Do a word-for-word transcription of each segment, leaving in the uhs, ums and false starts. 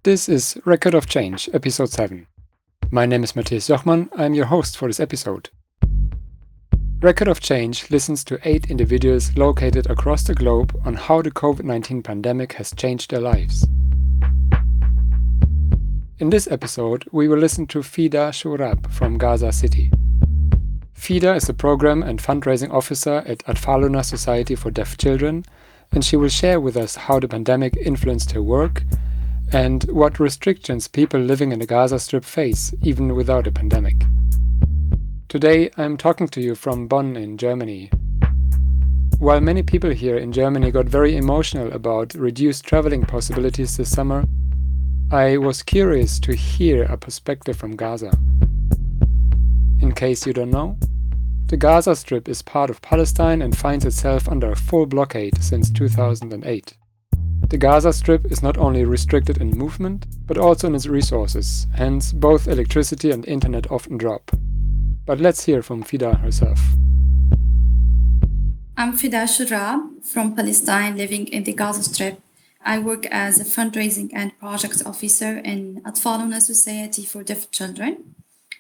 This is Record of Change, Episode seven. My name is Matthias Jochmann, I am your host for this episode. Record of Change listens to eight individuals located across the globe on how the COVID nineteen pandemic has changed their lives. In this episode, we will listen to Fida Shourab from Gaza City. Fida is the Program and Fundraising Officer at Atfaluna Society for Deaf Children, and she will share with us how the pandemic influenced her work and what restrictions people living in the Gaza Strip face, even without a pandemic. Today, I'm talking to you from Bonn in Germany. While many people here in Germany got very emotional about reduced traveling possibilities this summer, I was curious to hear a perspective from Gaza. In case you don't know, the Gaza Strip is part of Palestine and finds itself under a full blockade since two thousand eight. The Gaza Strip is not only restricted in movement, but also in its resources, hence both electricity and internet often drop. But let's hear from Fida herself. I'm Fida Shourab from Palestine, living in the Gaza Strip. I work as a fundraising and projects officer in Atfaluna Society for Deaf Children.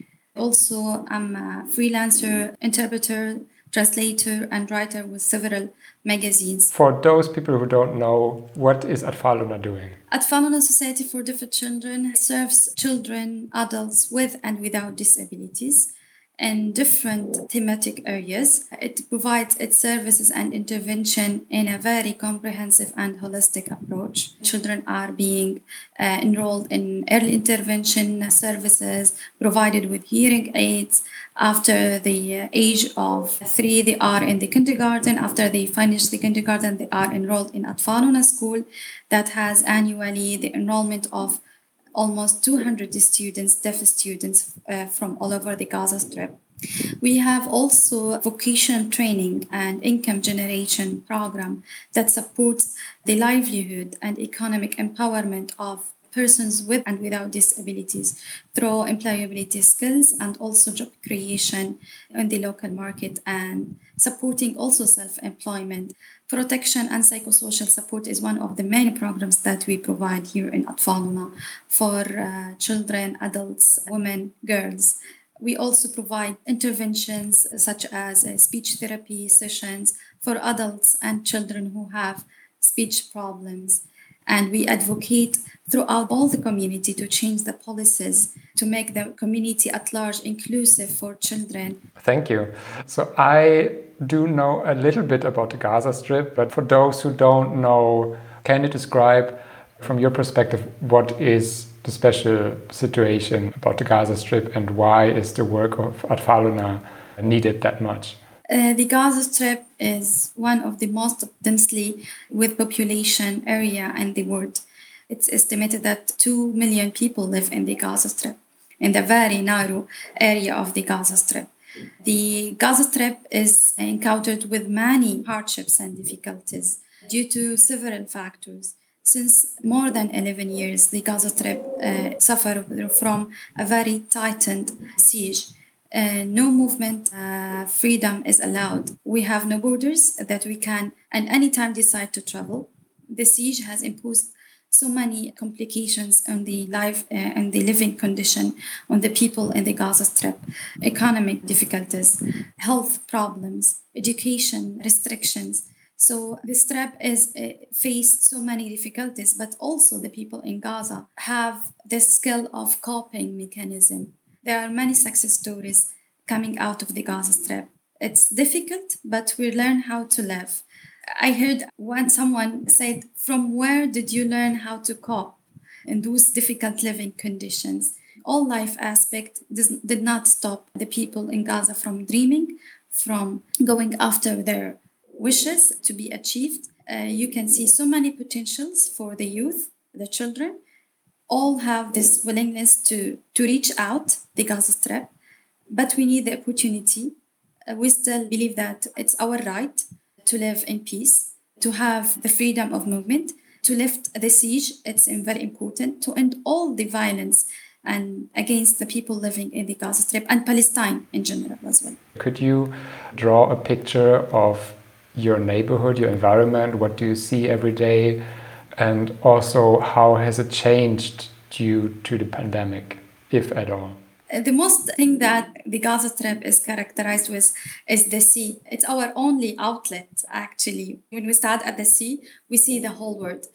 Also, I'm a freelancer, interpreter, translator, and writer with several magazines. For those people who don't know, what is Atfaluna doing? Atfaluna Society for Deaf Children serves children, adults with and without disabilities in different thematic areas. It provides its services and intervention in a very comprehensive and holistic approach. Children are being uh, enrolled in early intervention services, provided with hearing aids. After the uh, age of three, they are in the kindergarten. After they finish the kindergarten, they are enrolled in Atfaluna school that has annually the enrollment of almost two hundred students, deaf students uh, from all over the Gaza Strip. We have also vocational training and income generation program that supports the livelihood and economic empowerment of persons with and without disabilities through employability skills and also job creation in the local market and supporting also self-employment. Protection and psychosocial support is one of the main programs that we provide here in Atfaluna for uh, children, adults, women, girls. We also provide interventions such as uh, speech therapy sessions for adults and children who have speech problems. And we advocate throughout all the community to change the policies to make the community at large inclusive for children. Thank you. So I do know a little bit about the Gaza Strip, but for those who don't know, can you describe from your perspective what is the special situation about the Gaza Strip and why is the work of Atfaluna needed that much? Uh, the Gaza Strip is one of the most densely with population area in the world. It's estimated that two million people live in the Gaza Strip, in the very narrow area of the Gaza Strip. The Gaza Strip is encountered with many hardships and difficulties due to several factors. Since more than eleven years, the Gaza Strip uh, suffered from a very tightened siege. Uh, no movement uh, freedom is allowed. We have no borders that we can at any time decide to travel. The siege has imposed so many complications on the life uh, and the living condition on the people in the Gaza Strip. Economic difficulties, health problems, education restrictions. So the Strip is uh, faced so many difficulties, but also the people in Gaza have the skill of coping mechanism. There are many success stories coming out of the Gaza Strip. It's difficult, but we learn how to live. I heard when someone said, from where did you learn how to cope in those difficult living conditions? All life aspect did not stop the people in Gaza from dreaming, from going after their wishes to be achieved. Uh, you can see so many potentials for the youth, the children, all have this willingness to, to reach out the Gaza Strip, but we need the opportunity. Uh, we still believe that it's our right to live in peace, to have the freedom of movement, to lift the siege. It's very important to end all the violence and against the people living in the Gaza Strip and Palestine in general as well. Could you draw a picture of your neighborhood, your environment? What do you see every day? And also, how has it changed due to the pandemic, if at all? The most thing that the Gaza Strip is characterized with is the sea. It's our only outlet, actually. When we start at the sea, we see the whole world.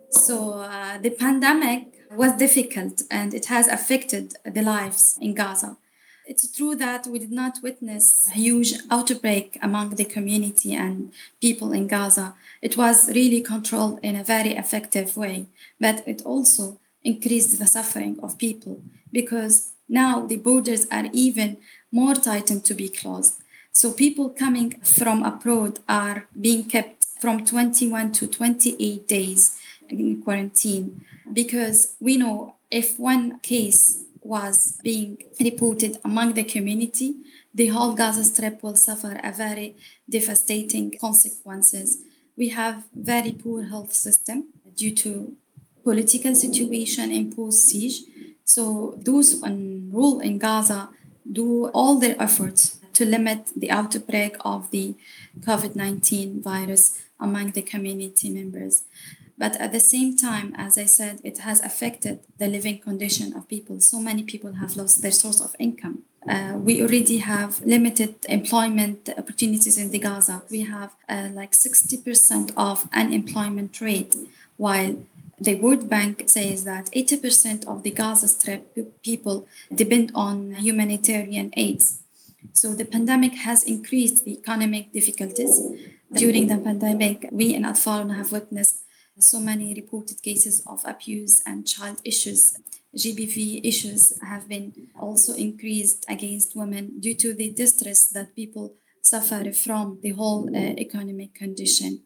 So uh, the pandemic was difficult and it has affected the lives in Gaza. It's true that we did not witness a huge outbreak among the community and people in Gaza. It was really controlled in a very effective way, but it also increased the suffering of people because now the borders are even more tightened to be closed. So people coming from abroad are being kept from twenty-one to twenty-eight days in quarantine because we know if one case was being reported among the community, the whole Gaza Strip will suffer a very devastating consequences. We have very poor health system due to political situation imposed siege. So those on rule in Gaza do all their efforts to limit the outbreak of the COVID nineteen virus among the community members. But at the same time, as I said, it has affected the living condition of people. So many people have lost their source of income. Uh, we already have limited employment opportunities in the Gaza. We have uh, like sixty percent of unemployment rate, while the World Bank says that eighty percent of the Gaza Strip people depend on humanitarian aids. So the pandemic has increased the economic difficulties. During the pandemic, we in Atfaluna have witnessed so many reported cases of abuse and child issues. G B V issues have been also increased against women due to the distress that people suffer from the whole uh, economic condition.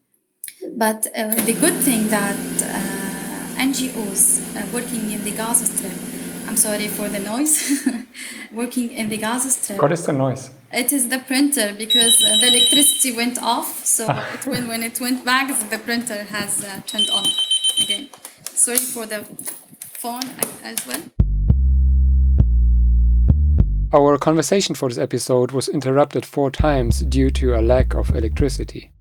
But uh, the good thing that uh, N G Os uh, working in the Gaza Strip, I'm sorry for the noise, working in the Gaza Strip. What is the noise? It is the printer because uh, the electricity went off. So it, when, when it went back, the printer has uh, turned on again. Sorry for the phone as well. Our conversation for this episode was interrupted four times due to a lack of electricity.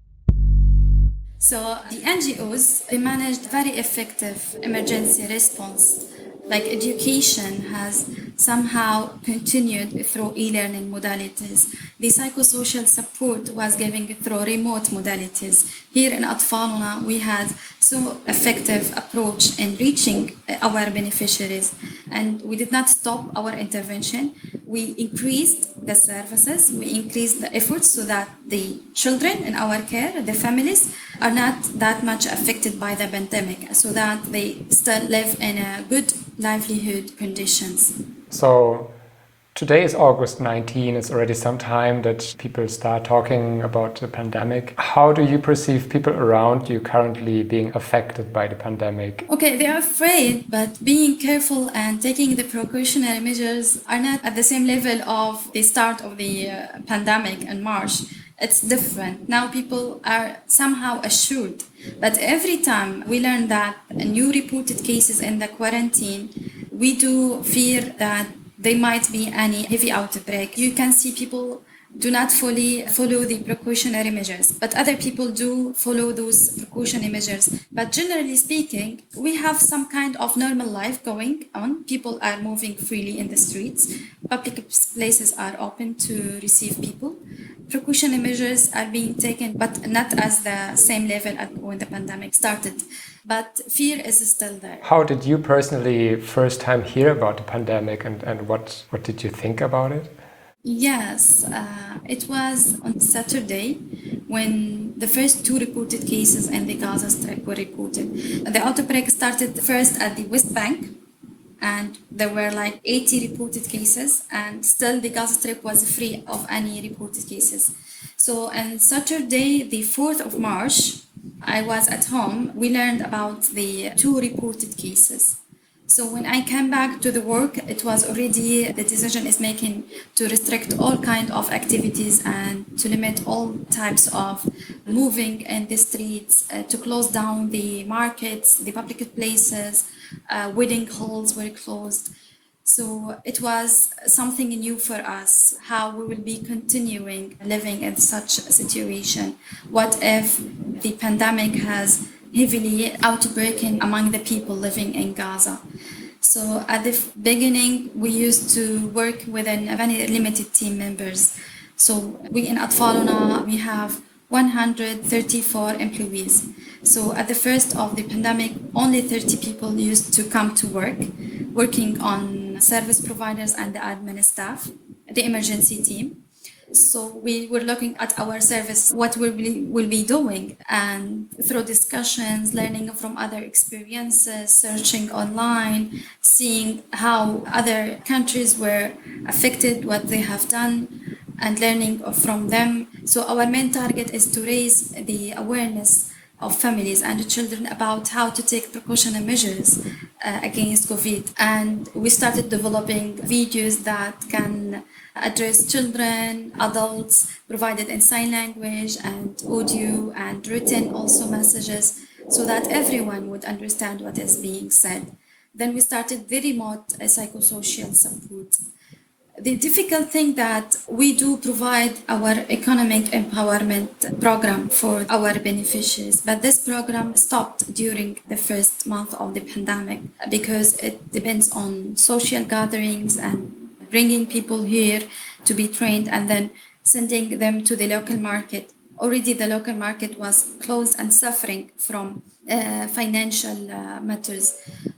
So the N G Os, they managed very effective emergency response. Like education has somehow continued through e-learning modalities. The psychosocial support was given through remote modalities. Here in Atfaluna, we had so effective approach in reaching our beneficiaries. And we did not stop our intervention. We increased the services, we increased the efforts so that the children in our care, the families, are not that much affected by the pandemic, so that they still live in a good livelihood conditions. So today is August nineteenth. It's already some time that people start talking about the pandemic. How do you perceive people around you currently being affected by the pandemic? Okay, they are afraid, but being careful and taking the precautionary measures are not at the same level of the start of the uh, pandemic in March. It's different. Now people are somehow assured. But every time we learn that new reported cases in the quarantine, we do fear that there might be any heavy outbreak. You can see people do not fully follow the precautionary measures, but other people do follow those precautionary measures. But generally speaking, we have some kind of normal life going on. People are moving freely in the streets. Public places are open to receive people. Precautionary measures are being taken, but not as the same level as when the pandemic started. But fear is still there. How did you personally first time hear about the pandemic, and, and what, what did you think about it? Yes, uh, it was on Saturday when the first two reported cases in the Gaza Strip were reported. The outbreak started first at the West Bank, and there were like eighty reported cases, and still the Gaza Strip was free of any reported cases. So on Saturday, the fourth of March, I was at home. We learned about the two reported cases. So when I came back to the work, it was already the decision is making to restrict all kind of activities and to limit all types of moving in the streets, uh, to close down the markets, the public places, uh, wedding halls were closed. So it was something new for us, how we will be continuing living in such a situation. What if the pandemic has heavily outbreaking among the people living in Gaza? So at the beginning, we used to work within a very limited team members. So we in Atfaluna, we have one hundred thirty-four employees. So at the first of the pandemic, only thirty people used to come to work, working on service providers and the admin staff, the emergency team. So we were looking at our service, what we will, will be doing, and through discussions, learning from other experiences, searching online, seeing how other countries were affected, what they have done, and learning from them. So our main target is to raise the awareness of families and children about how to take precautionary measures uh, against COVID. And we started developing videos that can address children, adults, provided in sign language and audio and written also messages, so that everyone would understand what is being said. Then we started the remote uh, psychosocial support. The difficult thing that we do provide our economic empowerment program for our beneficiaries, but this program stopped during the first month of the pandemic because it depends on social gatherings and bringing people here to be trained and then sending them to the local market. Already the local market was closed and suffering from uh, financial uh, matters.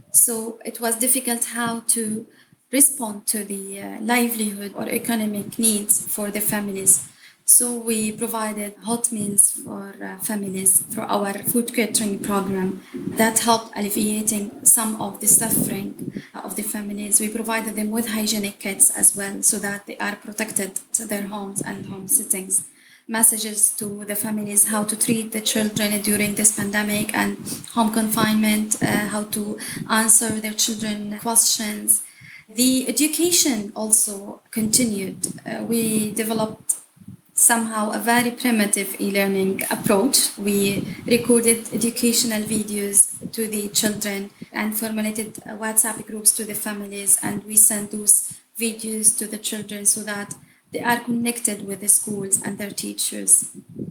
So it was difficult how to respond to the uh, livelihood or economic needs for the families. So we provided hot meals for uh, families through our food catering program that helped alleviating some of the suffering of the families. We provided them with hygienic kits as well so that they are protected to their homes and home settings. Messages to the families how to treat the children during this pandemic and home confinement, uh, how to answer their children questions. The education also continued. Uh, we developed somehow a very primitive e-learning approach. We recorded educational videos to the children and formulated uh, WhatsApp groups to the families, and we sent those videos to the children so that they are connected with the schools and their teachers.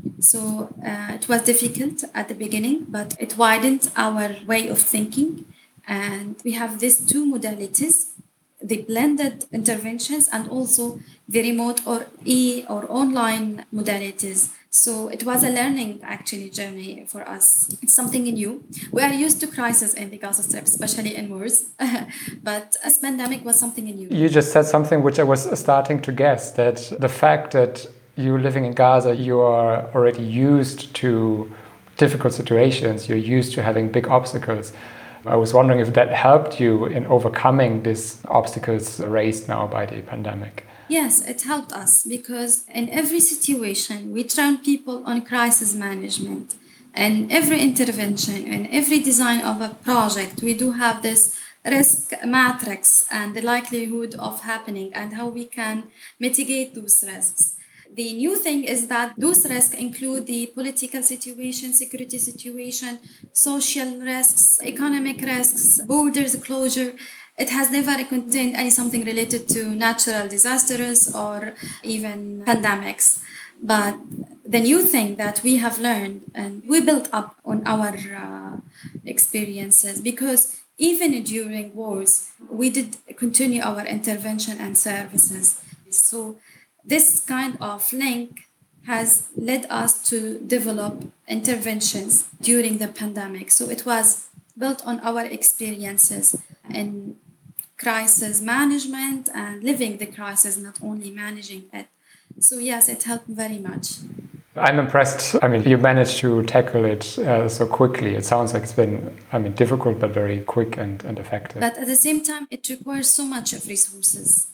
So uh, it was difficult at the beginning, but it widened our way of thinking. And we have these two modalities, the blended interventions and also the remote or e or online modalities. So it was a learning actually journey for us. It's something new. We are used to crisis in the Gaza Strip, especially in wars, but this pandemic was something new. You just said something which I was starting to guess, that the fact that you living in Gaza, you are already used to difficult situations, you're used to having big obstacles. I was wondering if that helped you in overcoming these obstacles raised now by the pandemic. Yes, it helped us because in every situation, we train people on crisis management. And every intervention and every design of a project, we do have this risk matrix and the likelihood of happening and how we can mitigate those risks. The new thing is that those risks include the political situation, security situation, social risks, economic risks, borders closure. It has never contained any something related to natural disasters or even pandemics. But the new thing that we have learned and we built up on our uh, experiences, because even during wars, we did continue our intervention and services. So this kind of link has led us to develop interventions during the pandemic. So it was built on our experiences in crisis management and living the crisis, not only managing it. So yes, it helped very much. I'm impressed. I mean, you managed to tackle it uh, so quickly. It sounds like it's been, I mean, difficult, but very quick and, and effective. But at the same time, it requires so much of resources.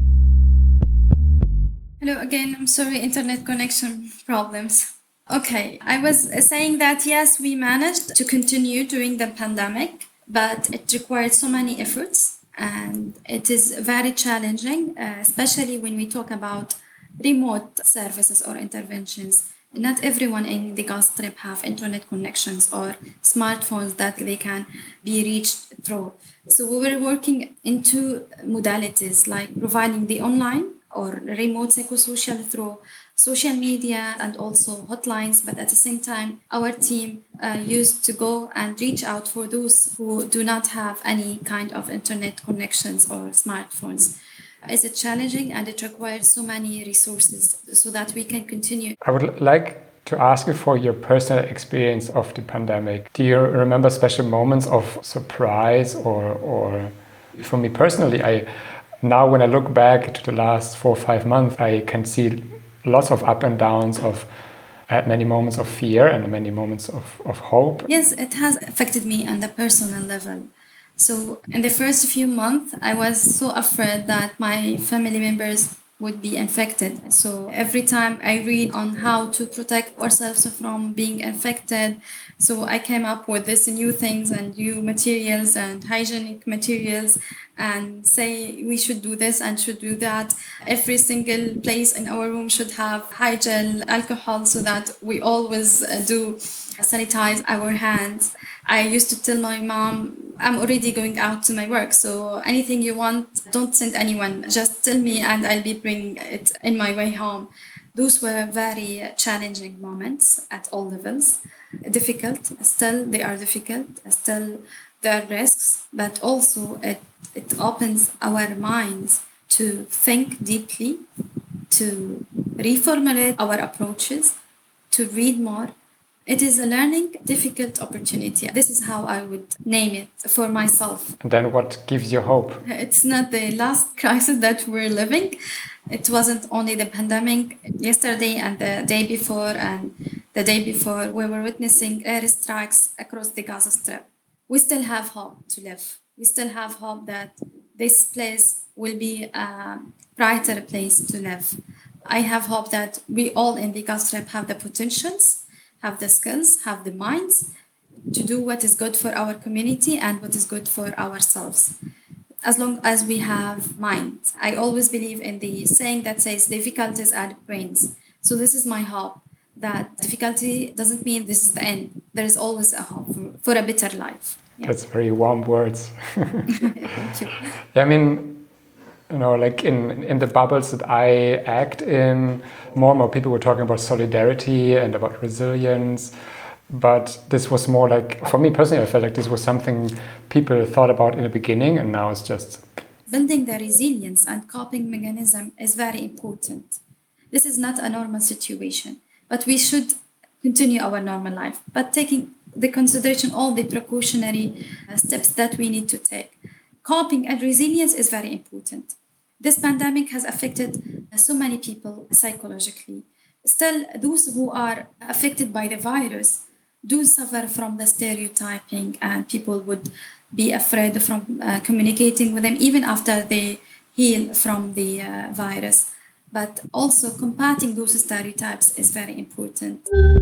Hello again, I'm sorry, internet connection problems. Okay, I was saying that yes, we managed to continue during the pandemic, but it required so many efforts and it is very challenging, uh, especially when we talk about remote services or interventions. Not everyone in the Gaza Strip have internet connections or smartphones that they can be reached through. So we were working in two modalities, like providing the online or remote psychosocial through social media and also hotlines, but at the same time, our team uh, used to go and reach out for those who do not have any kind of internet connections or smartphones. It's a challenging and it requires so many resources so that we can continue. I would like to ask you for your personal experience of the pandemic. Do you remember special moments of surprise or, or for me personally, I now when I look back to the last four or five months, I can see lots of up and downs of I had many moments of fear and many moments of, of hope. Yes, it has affected me on the personal level. So in the first few months, I was so afraid that my family members would be infected. So every time I read on how to protect ourselves from being infected, so I came up with this new things and new materials and hygienic materials and say we should do this and should do that. Every single place in our room should have hygel, alcohol, so that we always uh, do sanitize our hands. I used to tell my mom, I'm already going out to my work, so anything you want, don't send anyone. Just tell me and I'll be bringing it in my way home. Those were very challenging moments at all levels. Difficult, still they are difficult, still there are risks, but also it, it opens our minds to think deeply, to reformulate our approaches, to read more. It is a learning difficult opportunity. This is how I would name it for myself. And then what gives you hope? It's not the last crisis that we're living. It wasn't only the pandemic. Yesterday and the day before and the day before, we were witnessing airstrikes across the Gaza Strip. We still have hope to live. We still have hope that this place will be a brighter place to live. I have hope that we all in the Gaza Strip have the potentials, have the skills, have the minds to do what is good for our community and what is good for ourselves. As long as we have mind. I always believe in the saying that says difficulties add brains. So this is my hope, that difficulty doesn't mean this is the end. There is always a hope for, for a better life. Yeah. That's very warm words. Thank you. Yeah, I mean, you know, like in, in the bubbles that I act in, more and more people were talking about solidarity and about resilience. But this was more like, for me personally, I felt like this was something people thought about in the beginning, and now it's just... Building the resilience and coping mechanism is very important. This is not a normal situation, but we should continue our normal life, but taking the consideration all the precautionary steps that we need to take. Coping and resilience is very important. This pandemic has affected so many people psychologically. Still, those who are affected by the virus do suffer from the stereotyping, and people would be afraid from uh, communicating with them even after they heal from the uh, virus. But also combating those stereotypes is very important.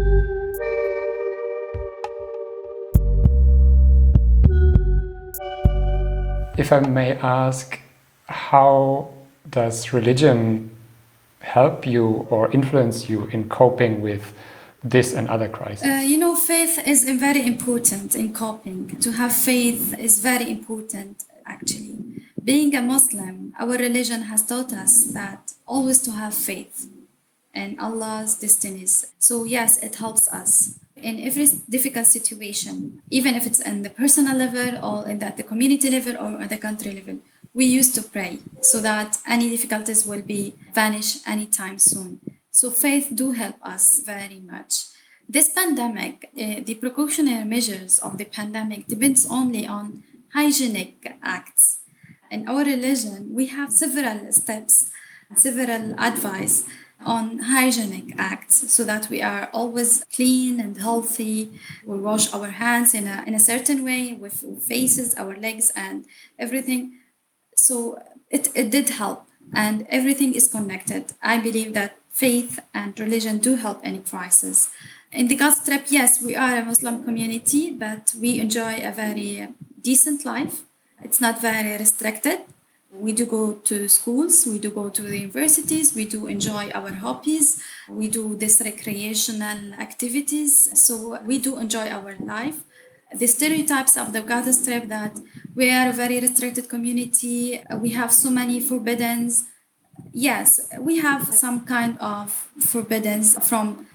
If I may ask, how does religion help you or influence you in coping with this and other crises? Uh, you know, faith is very important in coping. To have faith is very important, actually. Being a Muslim, our religion has taught us that always to have faith in Allah's destinies. So yes, it helps us in every difficult situation, even if it's in the personal level or in that the community level or at the country level. We used to pray so that any difficulties will be vanish anytime soon. So faith do help us very much. This pandemic, uh, the precautionary measures of the pandemic depends only on hygienic acts. In our religion, we have several steps, several advice on hygienic acts so that we are always clean and healthy. We wash our hands in a, in a certain way with faces, our legs and everything. So it, it did help, and everything is connected. I believe that faith and religion do help any crisis. In the Gaza Strip, yes, we are a Muslim community, but we enjoy a very decent life. It's not very restricted. We do go to schools, we do go to the universities, we do enjoy our hobbies, we do this recreational activities. So we do enjoy our life. The stereotypes of the Gaza Strip that we are a very restricted community, we have so many forbiddens, Yes, we have some kind of forbiddance from,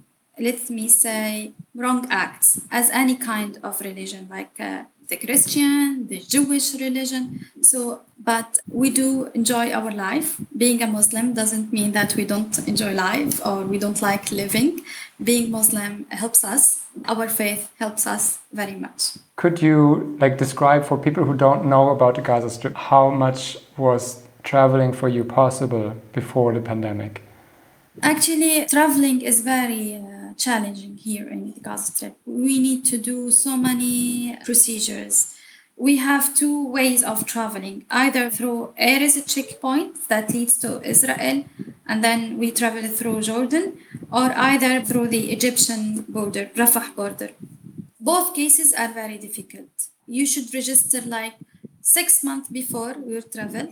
let me say, wrong acts as any kind of religion, like uh, the Christian, the Jewish religion. So, but we do enjoy our life. Being a Muslim doesn't mean that we don't enjoy life or we don't like living. Being Muslim helps us. Our faith helps us very much. Could you like describe for people who don't know about the Gaza Strip, how much was traveling for you possible before the pandemic? Actually, traveling is very uh, challenging here in the Gaza Strip. We need to do so many procedures. We have two ways of traveling, either through Erez checkpoint that leads to Israel, and then we travel through Jordan, or either through the Egyptian border, Rafah border. Both cases are very difficult. You should register like six months before your travel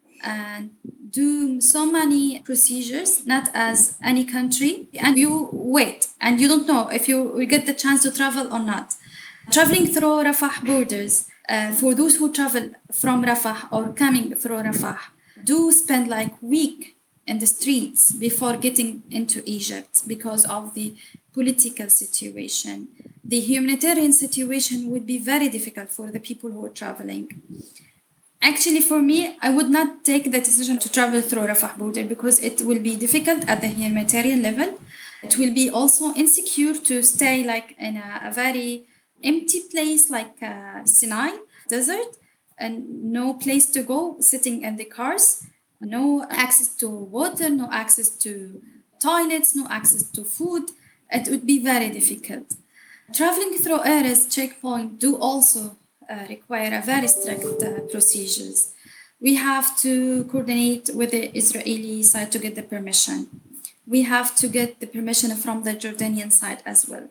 and do so many procedures, not as any country, and you wait and you don't know if you will get the chance to travel or not. Traveling through Rafah borders, uh, for those who travel from Rafah or coming through Rafah, do spend like week in the streets before getting into Egypt because of the political situation. The humanitarian situation would be very difficult for the people who are traveling. Actually, for me, I would not take the decision to travel through Rafah border because it will be difficult at the humanitarian level. It will be also insecure to stay like in a, a very empty place like uh, Sinai desert and no place to go, sitting in the cars, no access to water, no access to toilets, no access to food. It would be very difficult. Traveling through Erez checkpoint do also uh, require a very strict uh, procedures. We have to coordinate with the Israeli side to get the permission. We have to get the permission from the Jordanian side as well.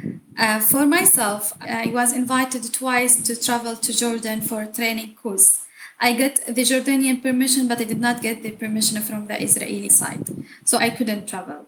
Uh, for myself, I was invited twice to travel to Jordan for a training course. I got the Jordanian permission, but I did not get the permission from the Israeli side. So I couldn't travel.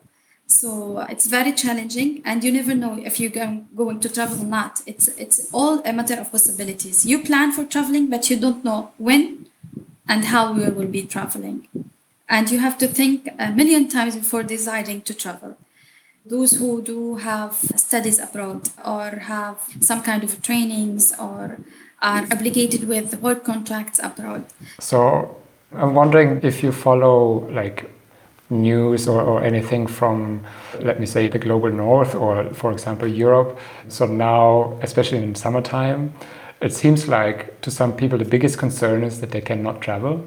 So it's very challenging, and you never know if you're going, going to travel or not. It's, it's all a matter of possibilities. You plan for traveling, but you don't know when and how you will be traveling. And you have to think a million times before deciding to travel. Those who do have studies abroad or have some kind of trainings or are obligated with work contracts abroad. So I'm wondering if you follow like news or, or anything from, let me say, the global north or, for example, Europe. So now, especially in summertime, it seems like to some people the biggest concern is that they cannot travel.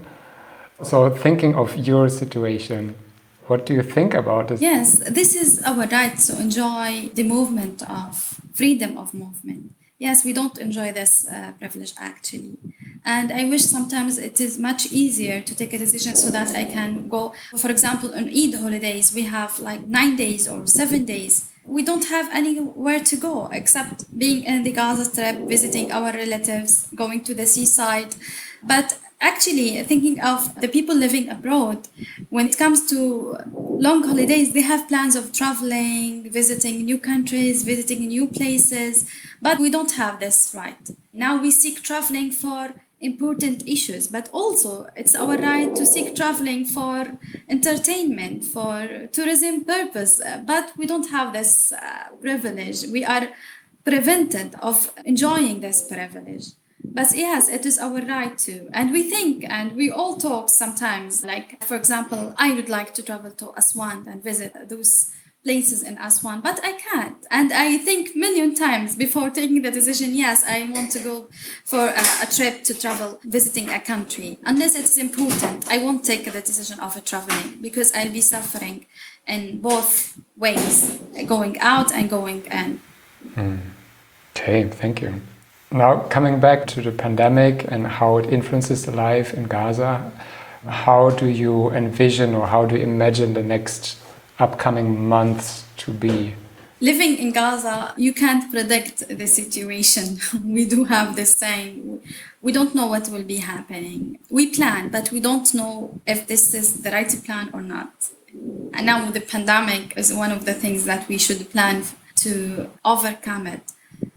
So thinking of your situation, what do you think about this? Yes, this is our right to enjoy the movement of freedom of movement. Yes, we don't enjoy this uh, privilege actually. And I wish sometimes it is much easier to take a decision so that I can go. For example, on Eid holidays, we have like nine days or seven days. We don't have anywhere to go except being in the Gaza Strip, visiting our relatives, going to the seaside. But actually, thinking of the people living abroad, when it comes to long holidays, they have plans of traveling, visiting new countries, visiting new places, but we don't have this right. Now we seek traveling for important issues, but also it's our right to seek traveling for entertainment, for tourism purpose, but we don't have this uh, privilege. We are prevented of enjoying this privilege. But yes, it is our right to. And we think and we all talk sometimes, like, for example, I would like to travel to Aswan and visit those places in Aswan, but I can't. And I think million times before taking the decision, yes, I want to go for a, a trip to travel, visiting a country. Unless it's important, I won't take the decision of traveling because I'll be suffering in both ways, going out and going in. Mm. Okay, thank you. Now, coming back to the pandemic and how it influences the life in Gaza, how do you envision or how do you imagine the next upcoming months to be? Living in Gaza, you can't predict the situation. We do have this saying, we don't know what will be happening. We plan, but we don't know if this is the right plan or not. And now the pandemic is one of the things that we should plan to overcome it.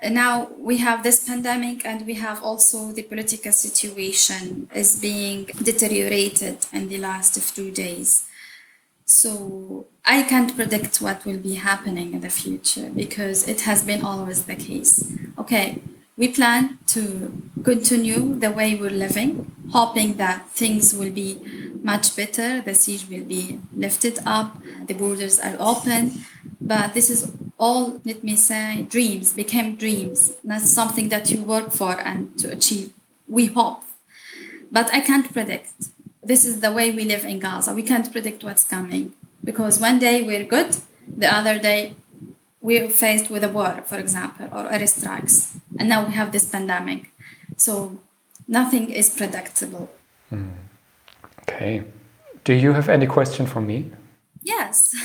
Now we have this pandemic, and we have also the political situation is being deteriorated in the last few days. So I can't predict what will be happening in the future because it has been always the case. Okay, we plan to continue the way we're living, hoping that things will be much better, the siege will be lifted up, the borders are open. But this is all, let me say, dreams, became dreams. That's something that you work for and to achieve. We hope. But I can't predict. This is the way we live in Gaza. We can't predict what's coming because one day we're good, the other day we're faced with a war, for example, or airstrikes. And now we have this pandemic. So nothing is predictable. Mm. Okay. Do you have any question for me? Yes.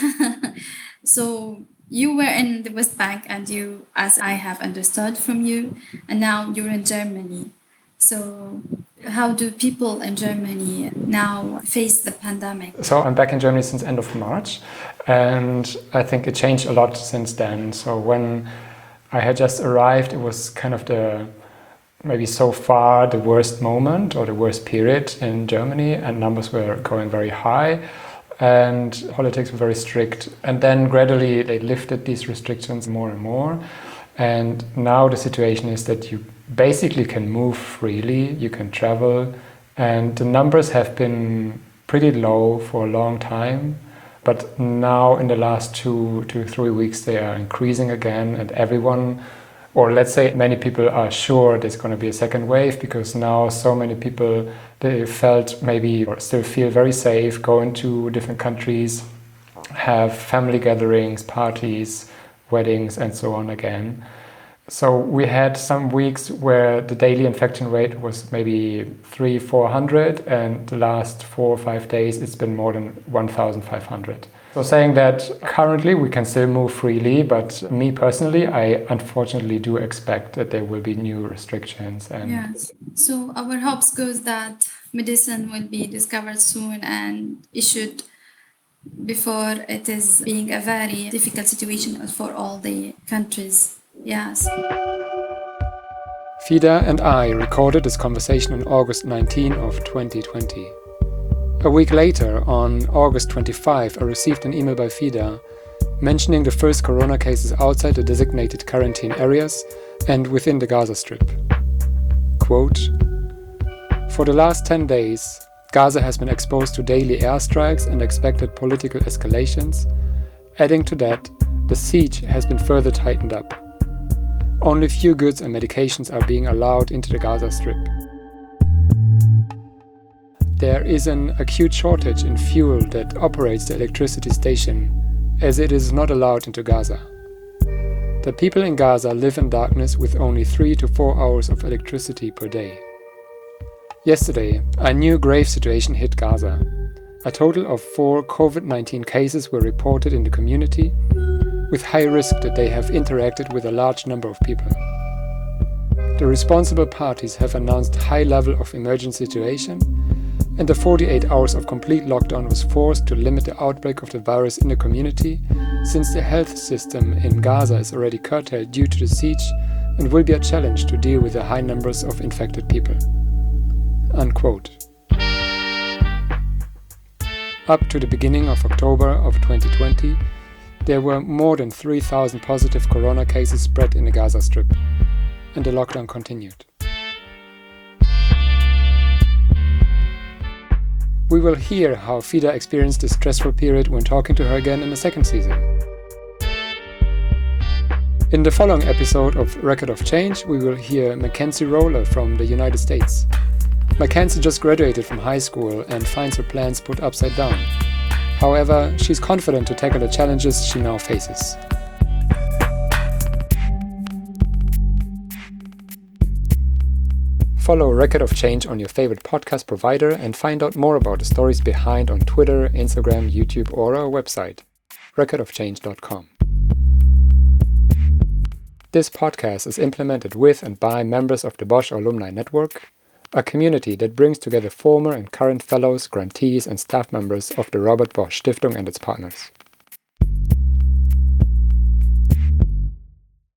So you were in the West Bank and you, as I have understood from you, and now you're in Germany. So how do people in Germany now face the pandemic? So I'm back in Germany since end of March, and I think it changed a lot since then. So when I had just arrived, it was kind of the maybe so far the worst moment or the worst period in Germany, and numbers were going very high and politics were very strict. And then gradually they lifted these restrictions more and more. And now the situation is that you basically can move freely, you can travel, and the numbers have been pretty low for a long time. But now in the last two to three weeks, they are increasing again, and everyone, or let's say many people are sure there's going to be a second wave because now so many people, they felt maybe or still feel very safe going to different countries, have family gatherings, parties, weddings and so on again. So we had some weeks where the daily infection rate was maybe three, four hundred, and the last four or five days it's been more than one thousand five hundred. So saying that currently we can still move freely, but me personally, I unfortunately do expect that there will be new restrictions. And yes. So our hopes goes that medicine will be discovered soon and issued before it is being a very difficult situation for all the countries. Yes. Fida and I recorded this conversation on August nineteenth of twenty twenty. A week later, on August twenty-fifth, I received an email by Fida mentioning the first corona cases outside the designated quarantine areas and within the Gaza Strip. Quote, "For the last ten days, Gaza has been exposed to daily airstrikes and expected political escalations. Adding to that, the siege has been further tightened up. Only few goods and medications are being allowed into the Gaza Strip. There is an acute shortage in fuel that operates the electricity station, as it is not allowed into Gaza. The people in Gaza live in darkness with only three to four hours of electricity per day. Yesterday, a new grave situation hit Gaza. A total of four COVID nineteen cases were reported in the community, with high risk that they have interacted with a large number of people. The responsible parties have announced high level of emergency situation, and the forty-eight hours of complete lockdown was forced to limit the outbreak of the virus in the community, since the health system in Gaza is already curtailed due to the siege and will be a challenge to deal with the high numbers of infected people." Unquote. Up to the beginning of October of twenty twenty, there were more than three thousand positive corona cases spread in the Gaza Strip, and the lockdown continued. We will hear how Fida experienced this stressful period when talking to her again in the second season. In the following episode of Record of Change, we will hear Mackenzie Roller from the United States. Mackenzie just graduated from high school and finds her plans put upside down. However, she's confident to tackle the challenges she now faces. Follow Record of Change on your favorite podcast provider and find out more about the stories behind on Twitter, Instagram, YouTube, or our website, record of change dot com. This podcast is implemented with and by members of the Bosch Alumni Network, a community that brings together former and current fellows, grantees, and staff members of the Robert Bosch Stiftung and its partners.